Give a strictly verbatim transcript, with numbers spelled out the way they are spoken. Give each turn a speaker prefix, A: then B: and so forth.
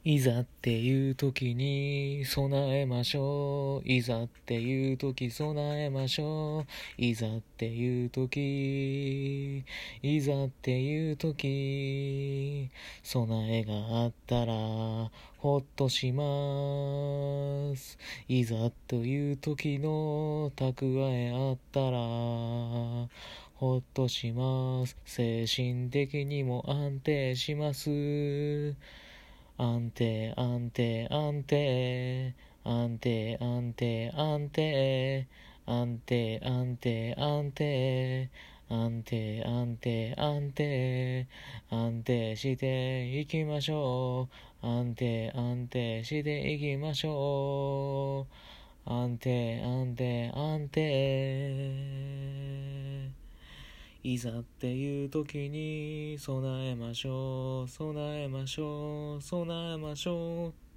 A: いざっていう時に備えましょう。いざっていう時備えましょう。いざっていう時、いざっていう時、備えがあったらほっとします。いざという時の蓄えあったらほっとします。精神的にも安定します。安定安定安定安定安定安定安定安定安定安定安定安定安定していきましょう。安定安定していきましょう。安定安定安定。いざっていう時に備えましょう。備えましょう。備えましょう。